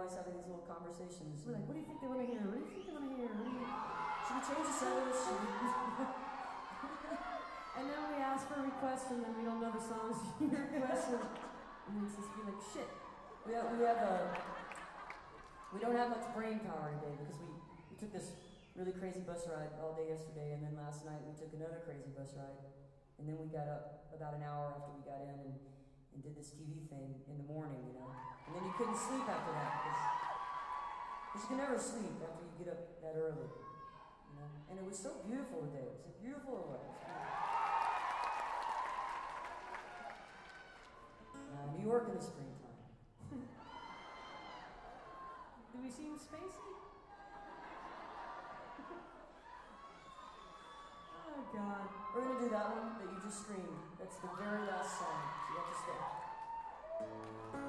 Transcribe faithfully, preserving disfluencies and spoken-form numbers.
always having these little conversations. We're like, what do you think they want to hear? What do you think they want to hear? What do you... Should we change the settings? And then we ask for requests, and then we don't know the songs you requested. And it's just be like, shit. We have, we have a, we don't have much brain power today because we, we took this really crazy bus ride all day yesterday, and then last night we took another crazy bus ride. And then we got up about an hour after we got in and, and did this T V thing in the morning, you know. And then you couldn't sleep after that because you can never sleep after you get up that early, you know. And it was so beautiful today. Was it beautiful or what? It was beautiful. Uh, New York in the springtime. Do we seem spacey? Oh, God. We're going to do that one that you just screamed. That's the very last song, so you have to stay.